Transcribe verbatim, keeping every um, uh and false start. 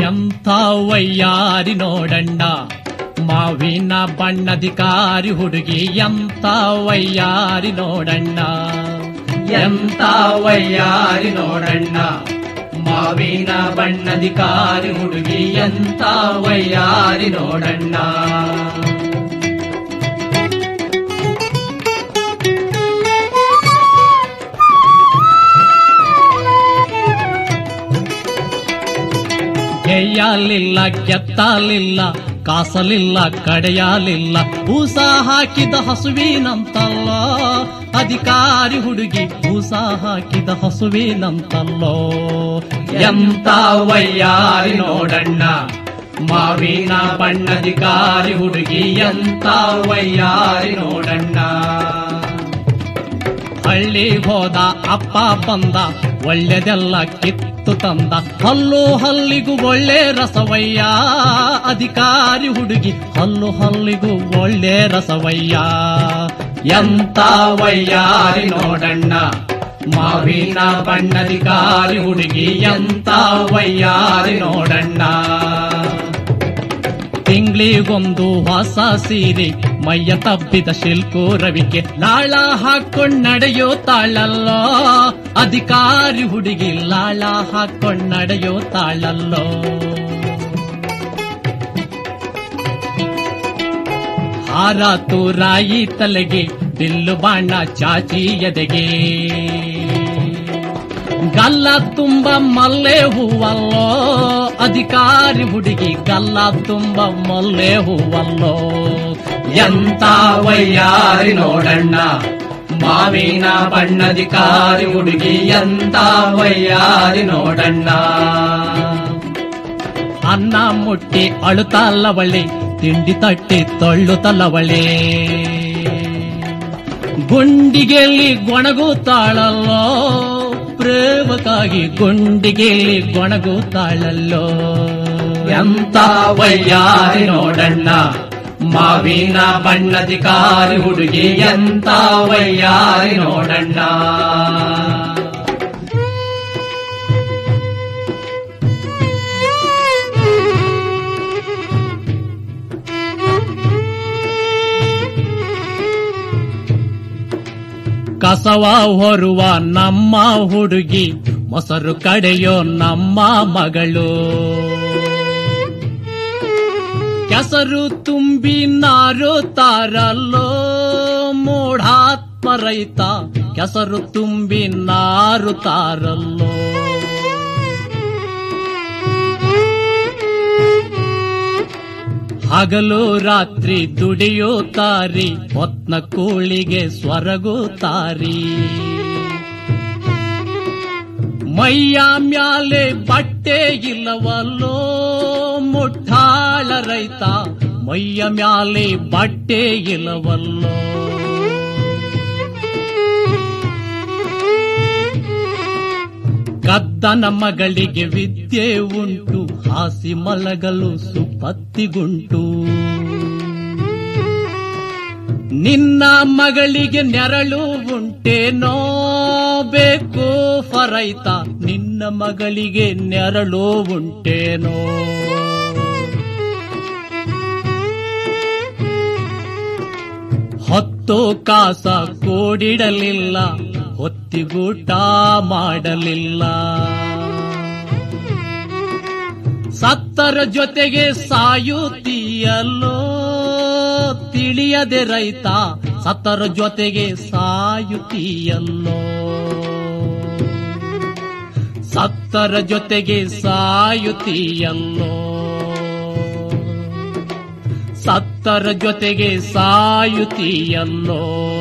ಎಂಥ ವಯ್ಯಾರಿ ನೋಡಣ್ಣ, ಮಾವಿನ ಬಣ್ಣದಿಕಾರಿ ಹುಡುಗಿ ಎಂಥ ವಯ್ಯಾರಿ ನೋಡಣ್ಣ, ಎಂಥ ವಯ್ಯಾರಿ ನೋಡಣ್ಣ, ಮಾವಿನ ಬಣ್ಣದಿಕಾರಿ ಹುಡುಗಿ ಎಂಥ ವಯ್ಯಾರಿ ನೋಡಣ್ಣ. ಗೆಯ್ಯಲಿಲ್ಲ ಗೆತ್ತಲಿಲ್ಲ ಕಾಸಲಿಲ್ಲ ಕಡೆಯಲಿಲ್ಲ, ಊಸ ಹಾಕಿದ ಹಸುವಿನಂತಲ್ಲೋ ಅಧಿಕಾರಿ ಹುಡುಗಿ, ಊಸ ಹಾಕಿದ ಹಸುವಿನಂತಲ್ಲೋ. ಎಂಥ ವಯ್ಯಾರಿ ನೋಡಣ್ಣ, ಮಾವಿನ ಬಣ್ಣದಿಕಾರಿ ಹುಡುಗಿ ಎಂಥ ವಯ್ಯಾರಿ ನೋಡಣ್ಣ. ಹಳ್ಳಿಗೆ ಹೋದ ಅಪ್ಪ ಬಂದ, ಒಳ್ಳೆದೆಲ್ಲ ಕಿತ್ತು ತಂದ, ಹಲ್ಲು ಹಲ್ಲಿಗೂ ಒಳ್ಳೆ ರಸವಯ್ಯ ಅಧಿಕಾರಿ ಹುಡುಗಿ, ಹಲ್ಲು ಹಲ್ಲಿಗೂ ಒಳ್ಳೆ ರಸವಯ್ಯ. ಎಂಥ ವಯ್ಯಾರಿ ನೋಡಣ್ಣ, ಮಾವಿನ ಬಣ್ಣದಿಕಾರಿ ಹುಡುಗಿ ಎಂಥ ವಯ್ಯಾರಿ ನೋಡಣ್ಣ. ತಿಂಗಳಿಗೊಂದು ಹೊಸ ಸೀರೆ, ಮೈಯ ತಬ್ಬಿದ ಶಿಲ್ಕು ರವಿಕೆ, ಲಾಳ ಹಾಕೊಂಡ್ ನಡೆಯೋತಾಳಲ್ಲೋ ಅಧಿಕಾರಿ ಹುಡುಗಿ, ಲಾಳ ಹಾಕೊಂಡ್ ನಡೆಯೋತಾಳಲ್ಲೋ. ಹಾರ ತೂರಾಯಿ ತಲೆಗೆ, ಬಿಲ್ಲು ಬಾಣ ಚಾಚಿ ಎದೆಗೆ, ಗಲ್ಲ ತುಂಬ ಮಲ್ಲೆ ಹೂವಲ್ಲೋ ಅಧಿಕಾರಿ ಹುಡುಗಿ, ಗಲ್ಲ ತುಂಬ ಮಲ್ಲೆ ಹೂವಲ್ಲೋ. ಎಂಥ ವಯ್ಯಾರಿ ನೋಡಣ್ಣ, ಮಾವಿನ ಬಣ್ಣದಿಕಾರಿ ಹುಡುಗಿ ಎಂಥ ವಯ್ಯಾರಿ ನೋಡಣ್ಣ. ಅನ್ನ ಮುಟ್ಟಿ ಅಳುತ್ತಲ್ಲವಳೆ, ತಿಂಡಿ ತಟ್ಟಿ ತೊಳ್ಳುತ್ತಲ್ಲವಳೆ, ಗುಂಡಿಗೆಯಲ್ಲಿ ಗೊಣಗುತ್ತಾಳಲ್ಲೋ ಪ್ರೇಮಕ್ಕಾಗಿ, ಗುಂಡಿಗೆಯಲ್ಲಿ ಗೊಣಗುತ್ತಾಳಲ್ಲೋ. ಎಂಥ ವಯ್ಯಾರಿ ನೋಡಣ್ಣ, ಮಾವಿನ ಬಣ್ಣದಿಕಾರಿ ಹುಡುಗಿ ಎಂಥ ವಯ್ಯಾರಿ ನೋಡಣ್ಣ. ಕಸವ ಹೊರುವ ನಮ್ಮ ಹುಡುಗಿ, ಮೊಸರು ಕಡೆಯೋ ನಮ್ಮ ಮಗಳು, ಕೆಸರು ತುಂಬಿ ನಾರು ತಾರಲ್ಲೋ ಮೂಢಾತ್ಮ ರೈತ, ಕೆಸರು ತುಂಬಿ ನಾರು ತಾರಲ್ಲೋ. ಹಗಲು ರಾತ್ರಿ ದುಡಿಯುತ್ತಾರಿ, ಹೊತ್ನ ಕೂಳಿಗೆ ಸ್ವರಗುತ್ತಾರಿ, ಮೈಯ ಮ್ಯಾಲೆ ಬಟ್ಟೆ ಇಲ್ಲವಲ್ಲೋ ಮುಠಾಳ ರೈತ, ಮೈಯ ಮ್ಯಾಲೆ ಬಟ್ಟೆ ಇಲ್ಲವಲ್ಲೋ. ಕದ್ದನ ಮಗಳಿಗೆ ವಿದ್ಯೆ ಉಂಟು, ಹಾಸಿ ಮಲಗಲು ಸುಪತ್ತಿಗುಂಟು, ನಿನ್ನ ಮಗಳಿಗೆ ನೆರಳು ಉಂಟೇನೋ ಬೇಕು ಫರೈತ, ನಿನ್ನ ಮಗಳಿಗೆ ನೆರಳು ಉಂಟೇನೋ. ಹೊತ್ತು ಕಾಸ ಕೂಡಿಡಲಿಲ್ಲ, ಹೊತ್ತಿಗೂಟ ಮಾಡಲಿಲ್ಲ, ಸತ್ತರ ಜೊತೆಗೆ ಸಾಯುತ್ತೀಯಲ್ಲೋ ತಿಳಿಯದೆ ರೈತ, ಸತ್ತರ ಜೊತೆಗೆ ಸಾಯುತ್ತೀಯಲ್ಲೋ, ಸತ್ತರ ಜೊತೆಗೆ ಸಾಯುತ್ತೀಯಲ್ಲೋ, ಸತ್ತರ ಜೊತೆಗೆ ಸಾಯುತ್ತೀಯಲ್ಲೋ.